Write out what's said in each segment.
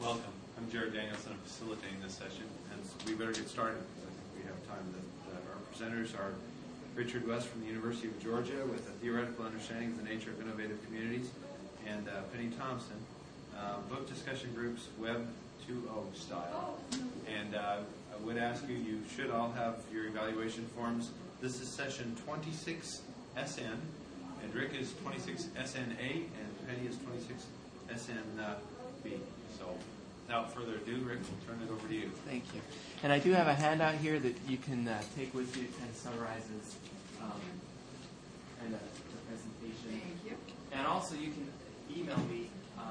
Welcome. I'm Jared Danielson. I'm facilitating this session, and we better get started because I think we have time. Our presenters are Richard West from the University of Georgia with a theoretical understanding of the nature of innovative communities, and Penny Thompson, book discussion groups Web 2.0 style. And I would ask you, you should all have your evaluation forms. This is session 26SN, and Rick is 26SNA, and Penny is 26SNB. So, without further ado, Rick, we'll turn it over to you. Thank you. And I do have a handout here that you can take with you. It kind of summarizes the presentation. Thank you. And also, you can email me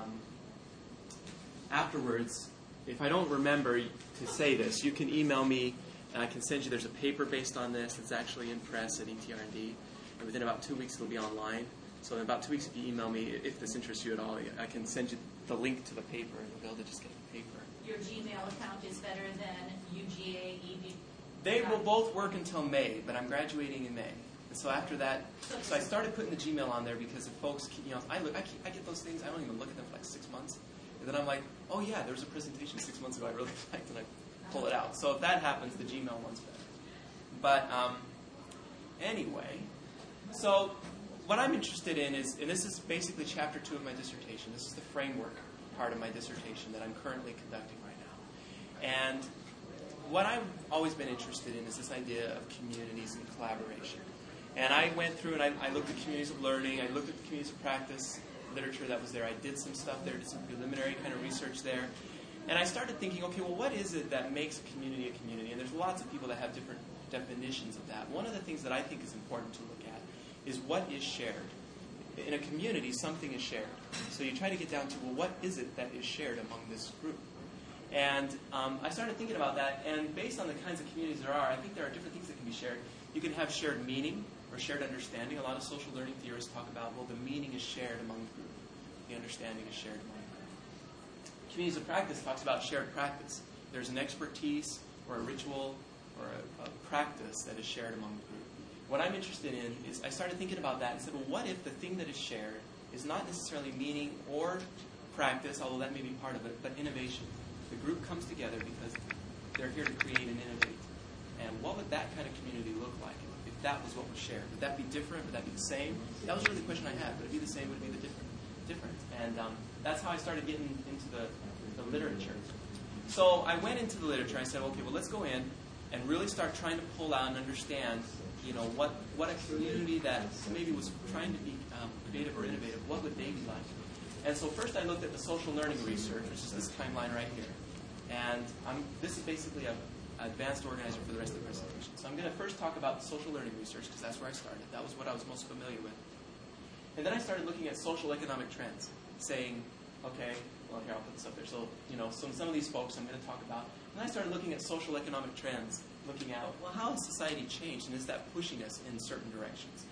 afterwards. If I don't remember to say this, you can email me, and I can send you. There's a paper based on this. It's actually in press at ETR&D. And within about 2 weeks, it'll be online. So in about 2 weeks, if you email me, if this interests you at all, I can send you the link to the paper, and you'll be able to just get the paper. Your Gmail account is better than UGA, They will both work until May, but I'm graduating in May. And so after that, so I started putting the Gmail on there because if folks, I get those things, I don't even look at them for like 6 months. And then I'm like, oh yeah, there was a presentation 6 months ago I really liked, and I pull it out. So if that happens, the Gmail one's better. But anyway, so what I'm interested in is, and this is basically chapter 2 of my dissertation. This is the framework part of my dissertation that I'm currently conducting right now. And what I've always been interested in is this idea of communities and collaboration. And I went through and I looked at communities of learning, I looked at the communities of practice literature that was there. I did some stuff there, did some preliminary kind of research there. And I started thinking, okay, well, what is it that makes a community a community? And there's lots of people that have different definitions of that. One of the things that I think is important to look at is what is shared. In a community, something is shared. So you try to get down to, well, what is it that is shared among this group? And I started thinking about that, and based on the kinds of communities there are, I think there are different things that can be shared. You can have shared meaning or shared understanding. A lot of social learning theorists talk about, well, the meaning is shared among the group. The understanding is shared among the group. Communities of practice talks about shared practice. There's an expertise or a ritual or a practice that is shared among the group. What I'm interested in is I started thinking about that and said, well, what if the thing that is shared is not necessarily meaning or practice, although that may be part of it, but innovation? The group comes together because they're here to create and innovate. And what would that kind of community look like if that was what was shared? Would that be different? Would that be the same? That was really the question I had. Would it be the same? Would it be the different? And that's how I started getting into the literature. So I went into the literature. I said, okay, well, let's go in and really start trying to pull out and understand, what a community that maybe was trying to be creative or innovative, what would they be like? And so first I looked at the social learning research, which is this timeline right here. And this is basically an advanced organizer for the rest of the presentation. So I'm going to first talk about the social learning research because that's where I started. That was what I was most familiar with. And then I started looking at social economic trends, saying, okay, well, here, I'll put this up there. So, some of these folks I'm going to talk about. And I started looking at social economic trends, looking at, well, how has society changed, and is that pushing us in certain directions?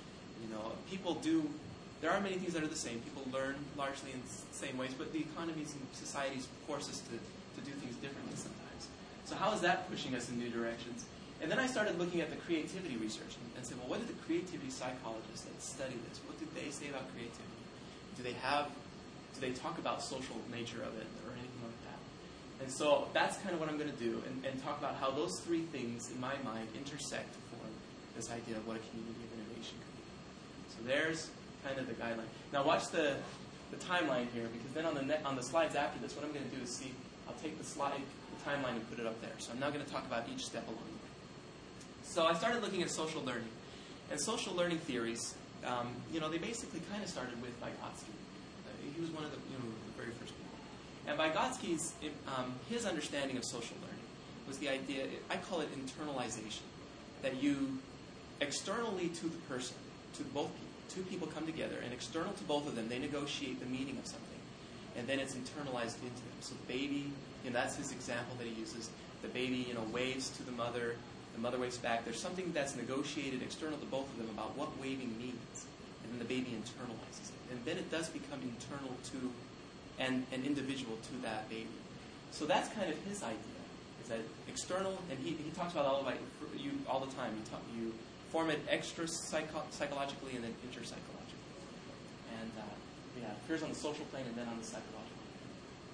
There are many things that are the same. People learn largely in the same ways, but the economies and societies force us to do things differently sometimes. So how is that pushing us in new directions? And then I started looking at the creativity research and said, well, what did the creativity psychologists that study this, what did they say about creativity? Do they talk about social nature of it or anything like that? And so that's kind of what I'm going to do and talk about how those three things, in my mind, intersect to form this idea of what a community of innovation could be. So there's kind of the guideline. Now watch the timeline here, because then on the slides after this, what I'm going to do is I'll take the timeline and put it up there. So I'm now going to talk about each step along the way. So I started looking at social learning. And social learning theories, they basically kind of started with Vygotsky. He was one of the very first people. And Vygotsky's, his understanding of social learning was the idea, I call it internalization, that you, externally to the person, to both people, two people come together, and external to both of them, they negotiate the meaning of something. And then it's internalized into them. So the baby, that's his example that he uses. The baby, waves to the mother waves back. There's something that's negotiated external to both of them about what waving means. And then the baby internalizes it. And then it does become internal to and individual to that baby. So that's kind of his idea, is that external, and he talks about all the time. You form it extra psychologically and then interpsychologically. And it appears on the social plane and then on the psychological plane.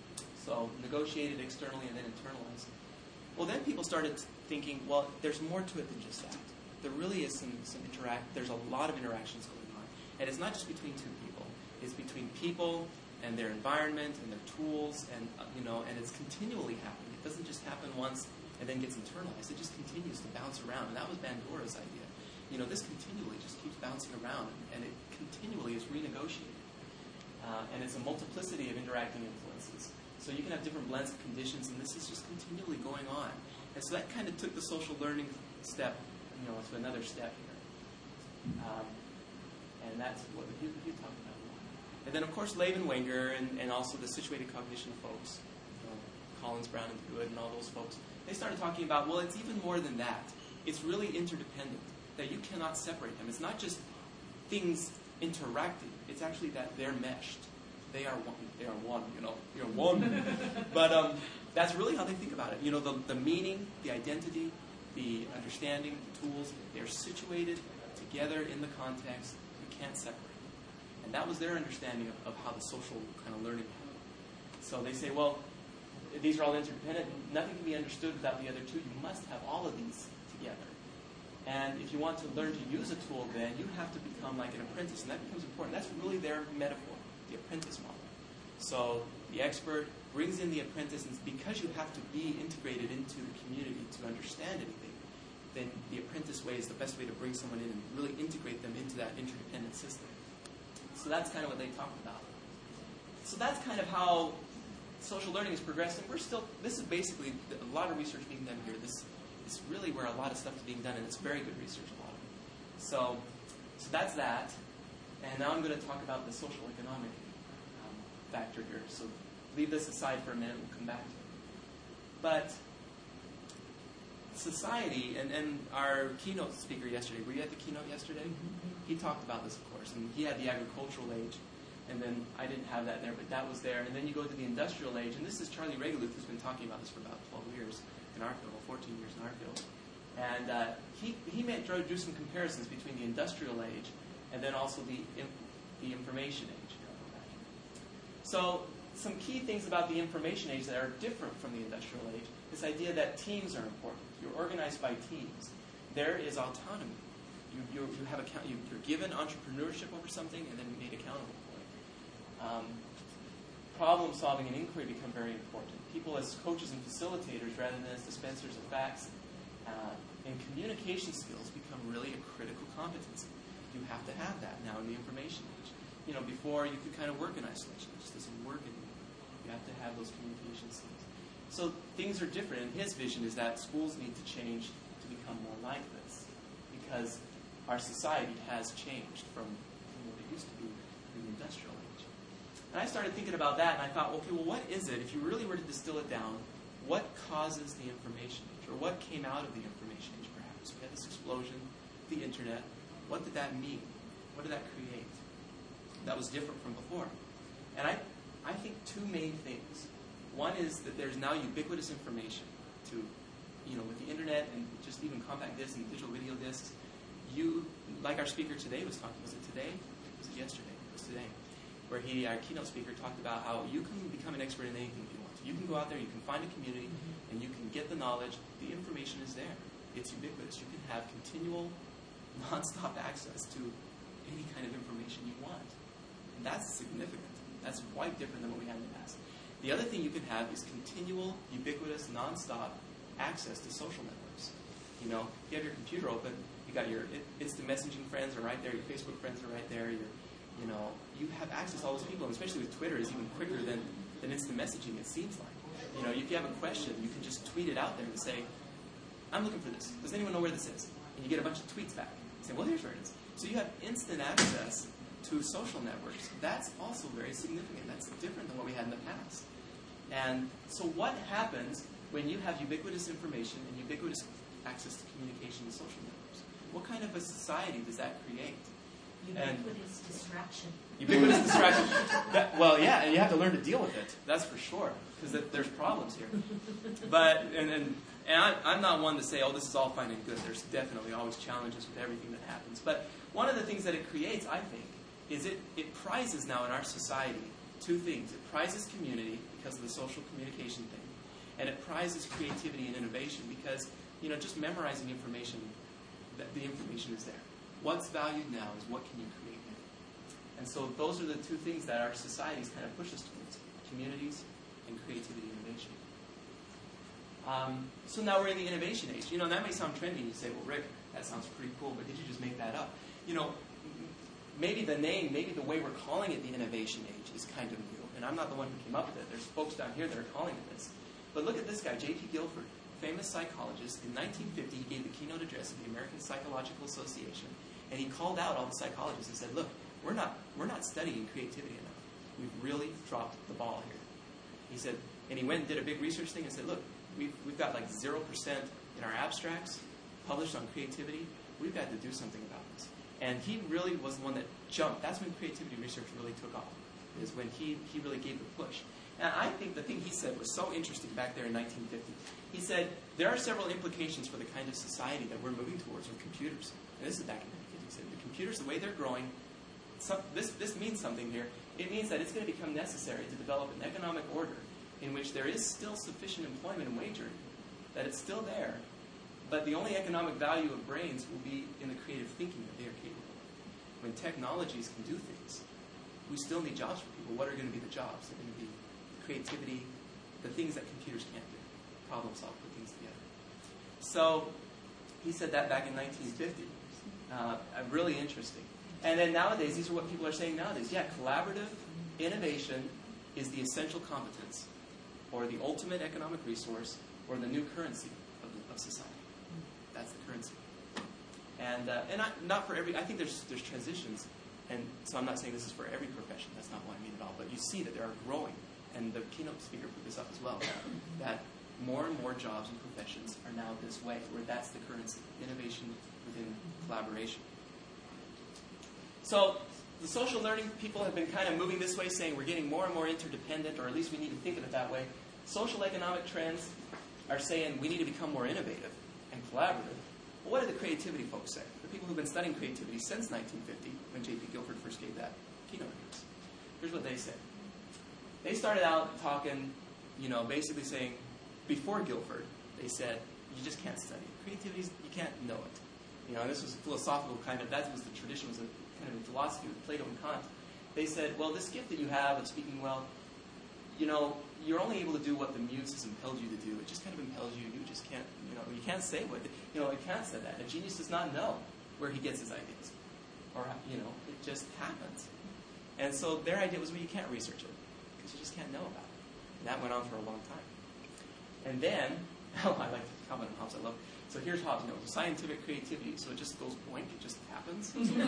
So negotiated externally and then internalized. Well, then people started thinking, well, there's more to it than just that. There really is there's a lot of interactions going on. And it's not just between two people. It's between people and their environment and their tools, and and it's continually happening. It doesn't just happen once and then gets internalized. It just continues to bounce around. And that was Bandora's idea. This continually just keeps bouncing around, and it continually is renegotiated. And it's a multiplicity of interacting influences. So you can have different blends of conditions, and this is just continually going on. And so that kind of took the social learning step, to another step here. And that's what you talked about a lot. And then, of course, Levin Wenger and also the situated cognition folks, Collins, Brown, and Good, and all those folks, they started talking about, well, it's even more than that. It's really interdependent, that you cannot separate them. It's not just things interacting. It's actually that they're meshed. They are one. They are one. You're one. But that's really how they think about it. The meaning, the identity, the understanding, the tools, they're situated together in the context. You can't separate them. And that was their understanding of how the social kind of learning happened. So they say, well, these are all interdependent. Nothing can be understood without the other two. You must have all of these together. And if you want to learn to use a tool, then you have to become like an apprentice. And that becomes important. That's really their metaphor, the apprentice model. So the expert brings in the apprentice, and because you have to be integrated into the community to understand anything, then the apprentice way is the best way to bring someone in and really integrate them into that interdependent system. So that's kind of what they talked about. So that's kind of how social learning is progressing. This is basically a lot of research being done here. This is really where a lot of stuff is being done, and it's very good research, a lot of it. So that's that. And now I'm going to talk about the social economic factor here. So leave this aside for a minute. We'll come back to it. But society, and our keynote speaker yesterday, were you at the keynote yesterday? Mm-hmm. He talked about this, of course, and he had the agricultural age. And then I didn't have that there, but that was there. And then you go to the industrial age, and this is Charlie Regaluth, who's been talking about this for about 12 years in our field, 14 years in our field. And he drew some comparisons between the industrial age and then also the information age. So some key things about the information age that are different from the industrial age, this idea that teams are important. You're organized by teams. There is autonomy. You're given entrepreneurship over something and then made accountable. Problem solving and inquiry become very important. People as coaches and facilitators rather than as dispensers of facts. And communication skills become really a critical competency. You have to have that now in the information age. Before you could kind of work in isolation. It just doesn't work anymore. You have to have those communication skills. So things are different. And his vision is that schools need to change to become more like this. Because our society has changed from what it used to be in the industrial age. And I started thinking about that, and I thought, okay, well, what is it? If you really were to distill it down, what causes the information age? Or what came out of the information age, perhaps? We had this explosion, the internet. What did that mean? What did that create? That was different from before. And I think two main things. One is that there's now ubiquitous information to, with the internet and just even compact discs and digital video discs. Like our speaker today was talking, was it today? Was it yesterday? It was today. Where our keynote speaker talked about how you can become an expert in anything you want. You can go out there, you can find a community, and you can get the knowledge. The information is there. It's ubiquitous. You can have continual, non-stop access to any kind of information you want. And that's significant. That's quite different than what we had in the past. The other thing you can have is continual, ubiquitous, non-stop access to social networks. If you have your computer open, you got your instant messaging friends are right there, your Facebook friends are right there, you have access to all those people, and especially with Twitter, is even quicker than instant messaging, it seems like. If you have a question, you can just tweet it out there and say, I'm looking for this. Does anyone know where this is? And you get a bunch of tweets back. You say, well, here's where it is. So you have instant access to social networks. That's also very significant. That's different than what we had in the past. And so what happens when you have ubiquitous information and ubiquitous access to communication and social networks? What kind of a society does that create? Ubiquitous distraction. Ubiquitous distraction. And you have to learn to deal with it. That's for sure, because there's problems here. But and I'm not one to say, oh, this is all fine and good. There's definitely always challenges with everything that happens. But one of the things that it creates, I think, is it prizes now in our society two things. It prizes community because of the social communication thing, and it prizes creativity and innovation because, just memorizing information, the information is there. What's valued now is what can you create now. And so those are the two things that our societies kind of push us towards: communities and creativity and innovation. So now we're in the innovation age. That may sound trendy, and you say, well, Rick, that sounds pretty cool, but did you just make that up? Maybe the name, maybe the way we're calling it the innovation age is kind of new, and I'm not the one who came up with it. There's folks down here that are calling it this. But look at this guy, J.P. Guilford, famous psychologist. In 1950, he gave the keynote address of the American Psychological Association, and he called out all the psychologists and said, look, we're not studying creativity enough. We've really dropped the ball here. He said, and he went and did a big research thing and said, look, we've got like 0% in our abstracts published on creativity. We've got to do something about this. And he really was the one that jumped. That's when creativity research really took off, is when he really gave the push. And I think the thing he said was so interesting back there in 1950. He said, there are several implications for the kind of society that we're moving towards with computers. And this is back in 1950. He said, the computers, the way they're growing, this means something here. It means that it's going to become necessary to develop an economic order in which there is still sufficient employment and wage earning, that it's still there, but the only economic value of brains will be in the creative thinking that they are capable of. When technologies can do things, we still need jobs for people. What are going to be the jobs? They're going to be creativity, the things that computers can't do, problem solve, put things together. So he said that back in 1950. Really interesting. And then nowadays, these are what people are saying nowadays. Yeah, collaborative innovation is the essential competence, or the ultimate economic resource, or the new currency of society. That's the currency. And not for every. I think there's transitions, and so I'm not saying this is for every profession. That's not what I mean at all. But you see that there are growing, and the keynote speaker put this up as well, that more and more jobs and professions are now this way, where that's the currency: innovation within collaboration. So the social learning people have been kind of moving this way, saying we're getting more and more interdependent, or at least we need to think of it that way. Social economic trends are saying we need to become more innovative and collaborative. Well, what do the creativity folks say? The people who've been studying creativity since 1950, when J.P. Guilford first gave that keynote address. Here's what they said. They started out talking, basically saying, before Guilford, they said, you just can't study it. Creativity, you can't know it. And this was a philosophical that was the tradition, was a kind of a philosophy with Plato and Kant. They said, well, this gift that you have of speaking well, you're only able to do what the muse has impelled you to do. It just kind of impels you. You just can't, you can't say what, it can't say that. A genius does not know where he gets his ideas. Or, it just happens. And so their idea was, well, you can't research it, because you just can't know about it. And that went on for a long time. And then, I like to comment on Hobbes, I love. So here's Hobbes, scientific creativity. So it just goes boink, it just happens.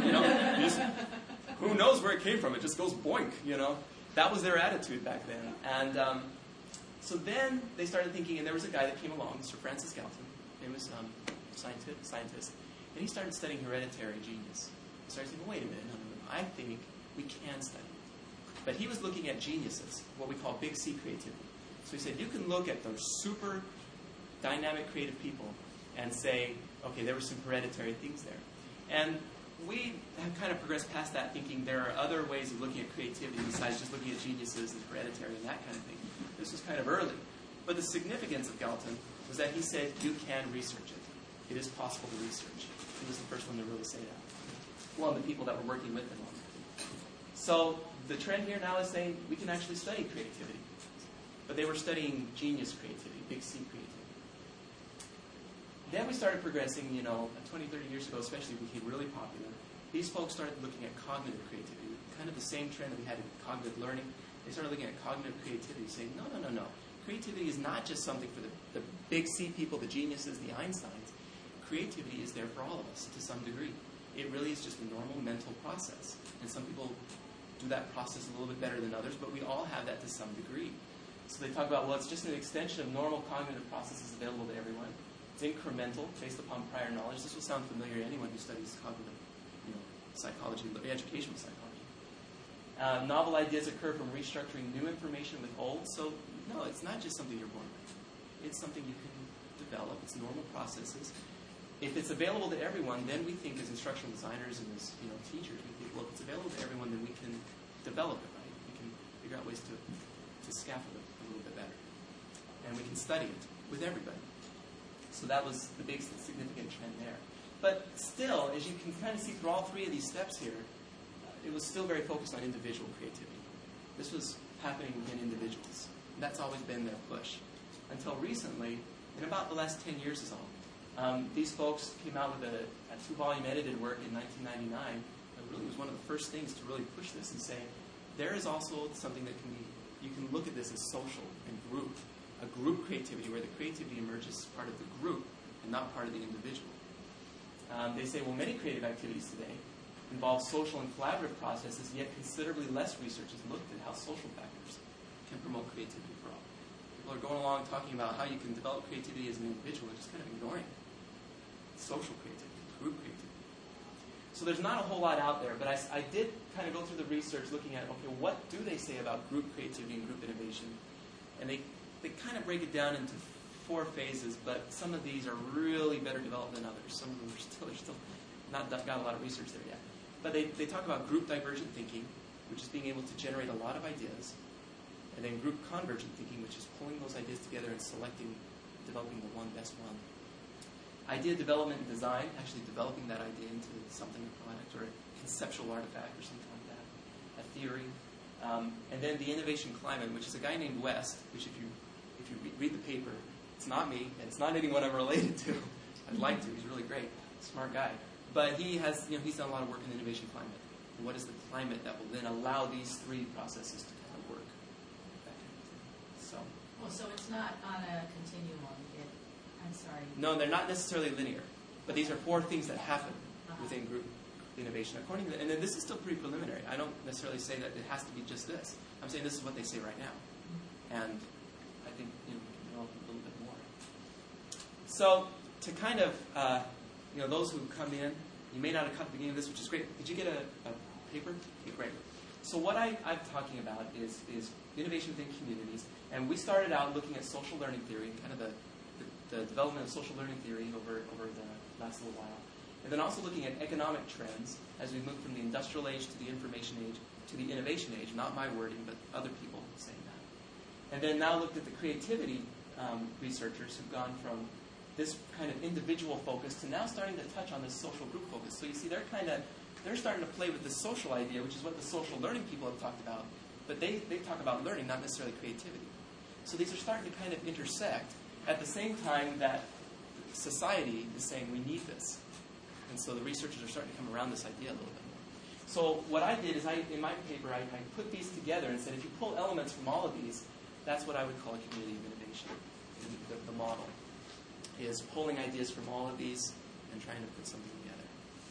Who knows where it came from? It just goes boink, That was their attitude back then. And so then they started thinking, and there was a guy that came along, Sir Francis Galton, famous scientist, and he started studying hereditary genius. He started thinking, wait a minute, no. I think we can study it. But he was looking at geniuses, what we call big C creativity. So he said, you can look at those super dynamic creative people and say, okay, there were some hereditary things there. And we have kind of progressed past that, thinking there are other ways of looking at creativity besides just looking at geniuses and hereditary and that kind of thing. This was kind of early. But the significance of Galton was that he said, you can research it. It is possible to research. He was the first one to really say that. Well, the people that were working with him on that. So the trend here now is saying we can actually study creativity. But they were studying genius creativity, big C creativity. Then we started progressing, 20, 30 years ago especially, became really popular. These folks started looking at cognitive creativity, kind of the same trend that we had in cognitive learning. They started looking at cognitive creativity, saying, no. Creativity is not just something for the big C people, the geniuses, the Einsteins. Creativity is there for all of us to some degree. It really is just a normal mental process. And some people do that process a little bit better than others, but we all have that to some degree. So they talk about, well, it's just an extension of normal cognitive processes available to everyone. It's incremental, based upon prior knowledge. This will sound familiar to anyone who studies cognitive, psychology, educational psychology. Novel ideas occur from restructuring new information with old. So, no, it's not just something you're born with. It's something you can develop. It's normal processes. If it's available to everyone, then we think as instructional designers and as teachers, we think, well, if it's available to everyone, then we can develop it, right? We can figure figure out ways to scaffold it a little bit better. And we can study it with everybody. So that was the big significant trend there. But still, as you can kind of see through all three of these steps here, it was still very focused on individual creativity. This was happening in individuals. And that's always been their push. Until recently, in about the last 10 years is all, these folks came out with a 2-volume edited work in 1999 that really was one of the first things to really push this and say, there is also something that can be, you can look at this as social and group. A group creativity where the creativity emerges as part of the group and not part of the individual. They say, well, many creative activities today involve social and collaborative processes, yet considerably less research has looked at how social factors can promote creativity for all. People are going along talking about how you can develop creativity as an individual and just kind of ignoring social creativity, group creativity. So there's not a whole lot out there, but I did kind of go through the research looking at, okay, what do they say about group creativity and group innovation? And they kind of break it down into 4 phases, but some of these are really better developed than others. Some of them are still not got a lot of research there yet. But they talk about group divergent thinking, which is being able to generate a lot of ideas, and then group convergent thinking, which is pulling those ideas together and developing the one best one. Idea development and design, actually developing that idea into something, a product or a conceptual artifact or something like that, a theory. And then the innovation climate, which is a guy named West, which if you read the paper, it's not me, and it's not anyone I'm related to. I'd like to. He's really great, smart guy. But he has, he's done a lot of work in the innovation climate. And what is the climate that will then allow these 3 processes to kind of work? So. Well, so it's not on a continuum. I'm sorry. No, they're not necessarily linear. But these are 4 things that happen within group innovation. According to and then this is still pretty preliminary. I don't necessarily say that it has to be just this. I'm saying this is what they say right now. And I think we can develop a little bit more. So to kind of, those who come in, you may not have caught the beginning of this, which is great. Did you get a paper? Okay, great. So what I'm talking about is innovation within communities. And we started out looking at social learning theory, kind of the development of social learning theory over the last little while. And then also looking at economic trends as we move from the industrial age to the information age to the innovation age, not my wording, but other people saying that. And then now looked at the creativity researchers who've gone from this kind of individual focus to now starting to touch on this social group focus. So you see, they're starting to play with the social idea, which is what the social learning people have talked about. But they talk about learning, not necessarily creativity. So these are starting to kind of intersect at the same time that society is saying we need this. And so the researchers are starting to come around this idea a little bit more. So what I did is in my paper, I put these together and said if you pull elements from all of these, that's what I would call a community of innovation. The model is pulling ideas from all of these and trying to put something together.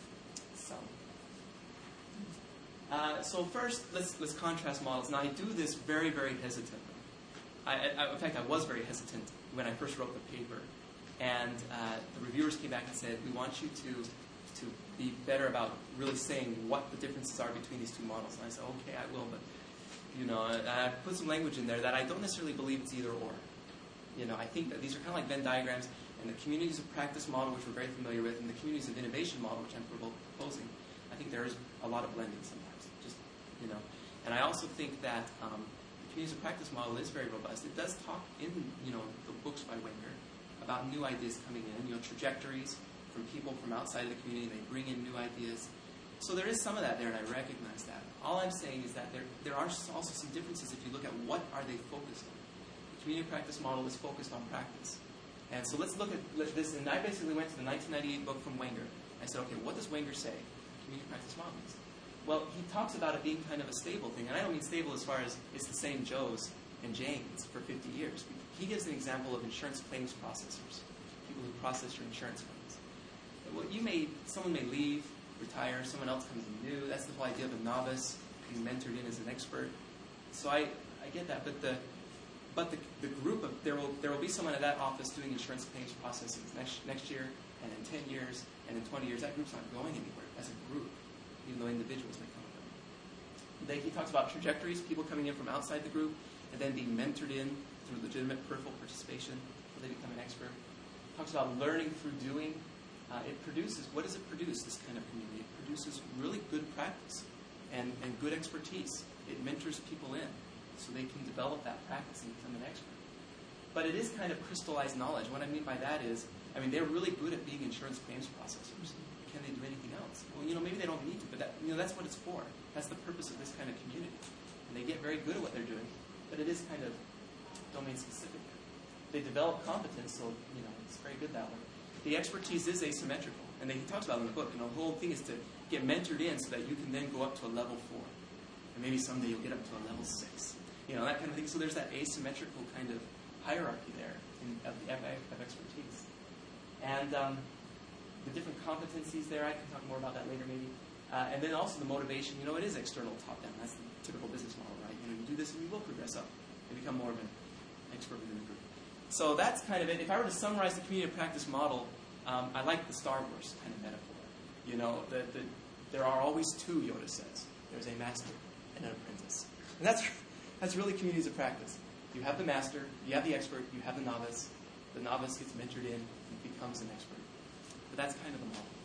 So first, let's contrast models. Now, I do this very, very hesitantly. In fact, I was very hesitant when I first wrote the paper. And the reviewers came back and said, we want you to be better about really saying what the differences are between these 2 models. And I said, okay, I will, but I put some language in there that I don't necessarily believe it's either or. I think that these are kind of like Venn diagrams, and the communities of practice model, which we're very familiar with, and the communities of innovation model, which I'm proposing, I think there is a lot of blending sometimes. And I also think that the communities of practice model is very robust. It does talk in the books by Wenger about new ideas coming in, trajectories from people from outside of the community. They bring in new ideas. So there is some of that there, and I recognize that. All I'm saying is that there are also some differences if you look at what are they focused on. The community practice model is focused on practice. And so let's look at this. And I basically went to the 1998 book from Wenger. I said, okay, what does Wenger say community practice model is? Well, he talks about it being kind of a stable thing. And I don't mean stable as far as it's the same Joes and Janes for 50 years. He gives an example of insurance claims processors, people who process your insurance claims. Well, someone may leave, retire, someone else comes in new. That's the whole idea of a novice being mentored in as an expert. So I get that, but the group of there will be someone at that office doing insurance claims processing next year, and in 10 years, and in 20 years. That group's not going anywhere as a group, even though individuals may come and go. Then he talks about trajectories, people coming in from outside the group, and then being mentored in through legitimate peripheral participation until they become an expert. Talks about learning through doing. It produces, what does it produce, this kind of community? It produces really good practice and good expertise. It mentors people in. so they can develop that practice and become an expert. But it is kind of crystallized knowledge. What I mean by that is, I mean, they're really good at being insurance claims processors. Can they do anything else? Well, maybe they don't need to, but that's what it's for. That's the purpose of this kind of community. And they get very good at what they're doing, but it is kind of domain specific. They develop competence, so it's very good that way. The expertise is asymmetrical, and he talks about it in the book. The whole thing is to get mentored in so that you can then go up to a level 4, and maybe someday you'll get up to a level 6. That kind of thing. So there's that asymmetrical kind of hierarchy there of expertise. And the different competencies there, I can talk more about that later maybe. And then also the motivation, it is external top-down. That's the typical business model, right? You do this and you will progress up and become more of an expert within the group. So that's kind of it. If I were to summarize the community of practice model, I like the Star Wars kind of metaphor. There are always two, Yoda says. There's a master and an apprentice. And that's really communities of practice. You have the master, you have the expert, you have the novice. The novice gets mentored in and becomes an expert. But that's kind of the model.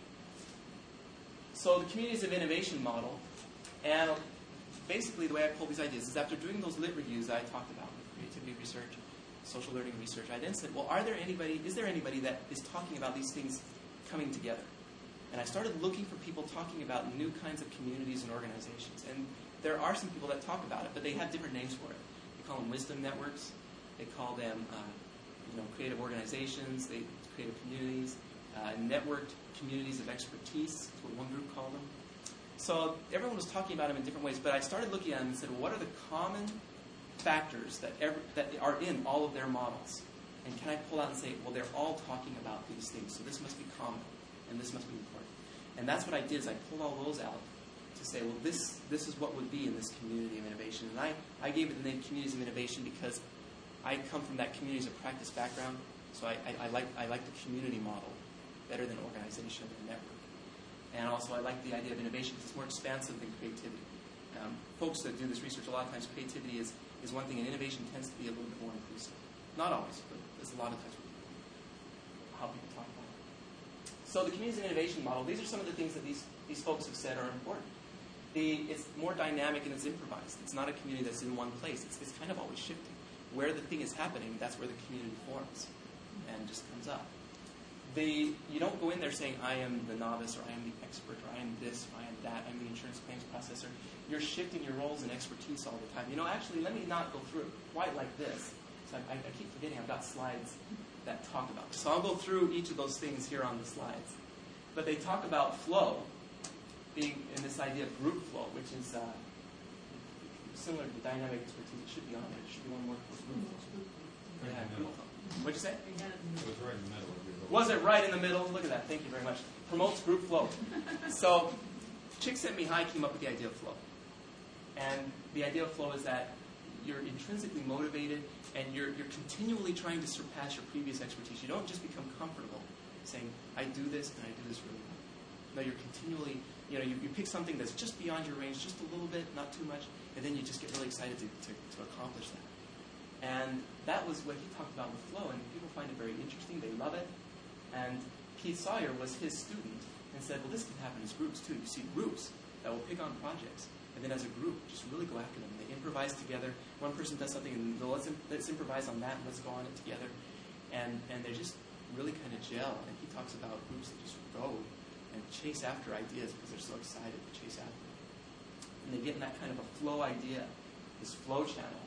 So the communities of innovation model, and basically the way I pull these ideas is after doing those lit reviews that I talked about, creativity research, social learning research, I then said, well, is there anybody that is talking about these things coming together? And I started looking for people talking about new kinds of communities and organizations. And there are some people that talk about it, but they have different names for it. They call them wisdom networks. They call them creative organizations, creative communities, networked communities of expertise. That's what one group called them. So everyone was talking about them in different ways, but I started looking at them and said, well, what are the common factors that are in all of their models? And can I pull out and say, well, they're all talking about these things, so this must be common, and this must be important. And that's what I did, is I pulled all those out to say, well, this is what would be in this community of innovation. And I gave it the name Communities of Innovation because I come from that communities of practice background, so I like the community model better than organization and network. And also I like the idea of innovation because it's more expansive than creativity. Folks that do this research, a lot of times creativity is one thing, and innovation tends to be a little bit more inclusive. Not always, but there's a lot of times how people talk about it. So the communities of innovation model, these are some of the things that these folks have said are important. It's more dynamic and it's improvised. It's not a community that's in one place. It's kind of always shifting. Where the thing is happening, that's where the community forms and just comes up. You don't go in there saying, I am the novice, or I am the expert, or I am this, or I am that, I'm the insurance claims processor. You're shifting your roles and expertise all the time. Actually, let me not go through it quite like this. So I keep forgetting I've got slides that talk about this. So I'll go through each of those things here on the slides. But they talk about flow being in this idea of group flow, which is similar to dynamic expertise. It should be on there. It should be one more. Yeah, group flow. What'd you say? It was right in the middle. Was it right in the middle? Look at that. Thank you very much. Promotes group flow. So Csikszentmihalyi came up with the idea of flow. And the idea of flow is that you're intrinsically motivated and you're continually trying to surpass your previous expertise. You don't just become comfortable saying, I do this and I do this really well. No, you're continually, you pick something that's just beyond your range, just a little bit, not too much, and then you just get really excited to accomplish that. And that was what he talked about with flow, and people find it very interesting. They love it. And Keith Sawyer was his student and said, well, this can happen as groups too. You see groups that will pick on projects, and then as a group, just really go after them. They improvise together. One person does something, and let's improvise on that, and let's go on it together. And they just really kind of gel. And he talks about groups that just go and chase after ideas because they're so excited to chase after them. And they get in that kind of a flow idea, this flow channel.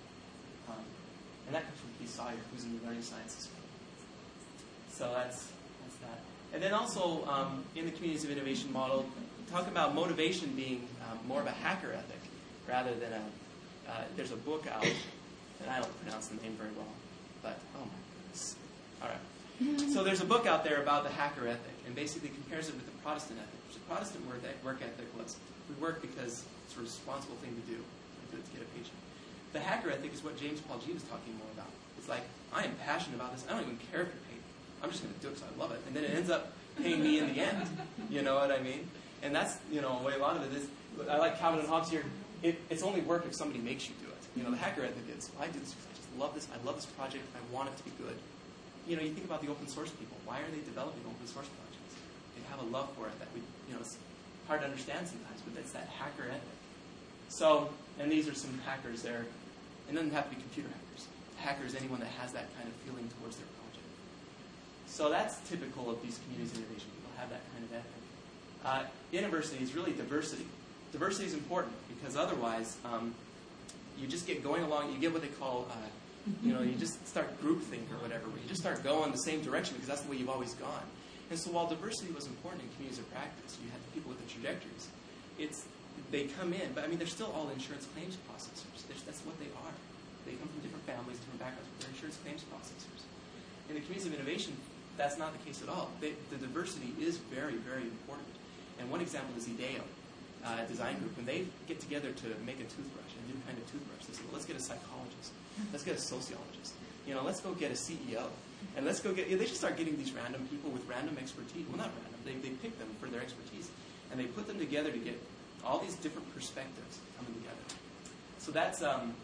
And that comes from Keith Sawyer, who's in the learning sciences field. So that's that. And then also, in the communities of innovation model, talk about motivation being more of a hacker ethic rather than there's a book out, and I don't pronounce the name very well, but oh my goodness. All right. So there's a book out there about the hacker ethic, and basically compares it with the Protestant ethic. The Protestant work ethic was, we work because it's a responsible thing to do. We do it to get a paycheck. The hacker ethic is what James Paul G was talking more about. It's like, I am passionate about this. I don't even care if you're paid. I'm just going to do it because I love it. And then it ends up paying me in the end. You know what I mean? And that's, the way a lot of it is. I like Calvin and Hobbes here. It's only work if somebody makes you do it. The hacker ethic is, well, I do this because I just love this. I love this project. I want it to be good. You think about the open source people. Why are they developing open source projects? They have a love for it that it's hard to understand sometimes, but it's that hacker ethic. So, and these are some hackers there. And it doesn't have to be computer hackers. A hacker is anyone that has that kind of feeling towards their project. So that's typical of these communities of innovation. People have that kind of ethic. University is really diversity. Diversity is important because otherwise you just get going along, you get what they call, you just start groupthink or whatever, where you just start going the same direction because that's the way you've always gone. And so while diversity was important in communities of practice, you had people with the trajectories, they come in, but I mean, they're still all insurance claims processors. That's what they are. They come from different families, different backgrounds, but they're insurance claims processors. In the communities of innovation, that's not the case at all. The diversity is very, very important. And one example is IDEO, design group. When they get together to make a toothbrush, a new kind of toothbrush, they say, well, let's get a psychologist. Let's get a sociologist. Let's go get a CEO. And let's go get, they just start getting these random people with random expertise. Well, not random. They pick them for their expertise. And they put them together to get all these different perspectives coming together. So that's,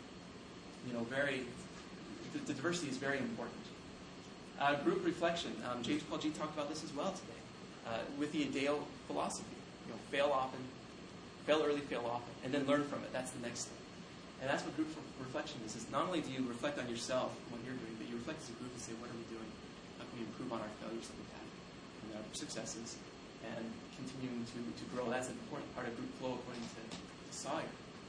the diversity is very important. Group reflection. James Paul G talked about this as well today. With the IDEO philosophy. Fail often, fail early, fail often, and then learn from it. That's the next thing. And that's what group reflection is. Is not only do you reflect on yourself and what you're doing, but you reflect as a group and say, what are we doing? How can we improve on our failures that we've had and our successes and continuing to grow? That's an important part of group flow according to Sawyer.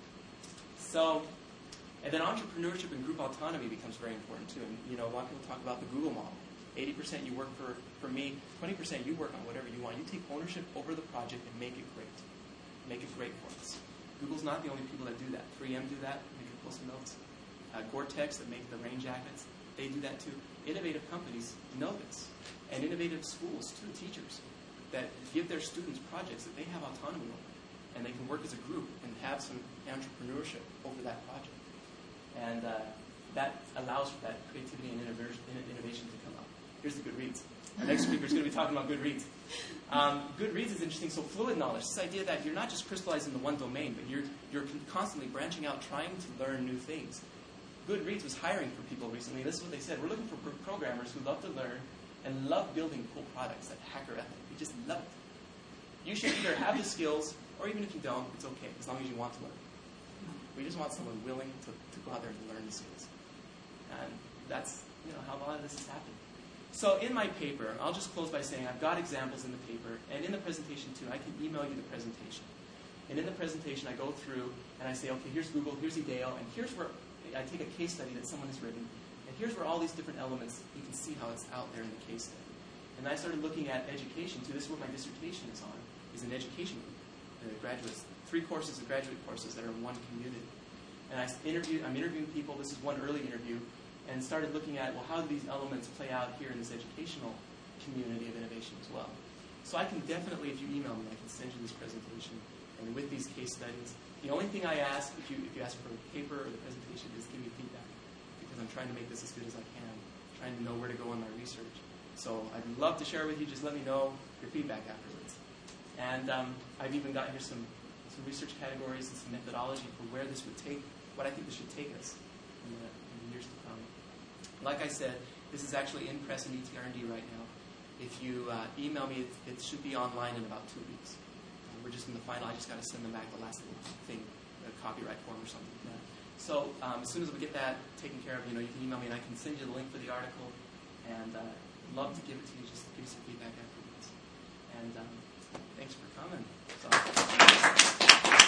So, and then entrepreneurship and group autonomy becomes very important too. And a lot of people talk about the Google model. 80% you work for me, 20% you work on whatever you want. You take ownership over the project and make it great. Make it great for us. Google's not the only people that do that. 3M do that, make it Post-it notes. Gore-Tex that make the rain jackets, they do that too. Innovative companies know this. And innovative schools too, teachers, that give their students projects that they have autonomy over. And they can work as a group and have some entrepreneurship over that project. And that allows for that creativity and innovation to come up. Here's the Goodreads. Our next speaker is going to be talking about Goodreads. Goodreads is interesting. So fluid knowledge, this idea that you're not just crystallized in the one domain, but you're constantly branching out, trying to learn new things. Goodreads was hiring for people recently. This is what they said. We're looking for programmers who love to learn and love building cool products, that hacker ethic. We just love it. You should either have the skills, or even if you don't, it's okay, as long as you want to learn. We just want someone willing to go out there and learn the skills. And that's how a lot of this is happening. So in my paper, I'll just close by saying I've got examples in the paper, and in the presentation too. I can email you the presentation. And in the presentation, I go through and I say, okay, here's Google, here's IDEO, and here's where I take a case study that someone has written, and here's where all these different elements, you can see how it's out there in the case study. And I started looking at education too. This is what my dissertation is on, is an education group. Graduates, 3 courses of graduate courses that are in one community. And I'm interviewing people. This is one early interview. And started looking at, well, how do these elements play out here in this educational community of innovation as well? So I can definitely, if you email me, I can send you this presentation. And with these case studies, the only thing I ask, if you ask for a paper or the presentation, is give me feedback. Because I'm trying to make this as good as I can, trying to know where to go in my research. So I'd love to share with you. Just let me know your feedback afterwards. And I've even got here some research categories and some methodology for where this would take, what I think this should take us in the years to come. Like I said, this is actually in press and ETR&D right now. If you email me, it should be online in about 2 weeks. We're just in the final. I just got to send them back the last little thing, a copyright form or something like that. So as soon as we get that taken care of, you can email me and I can send you the link for the article. And love to give it to you, just to give you some feedback afterwards. And thanks for coming. So,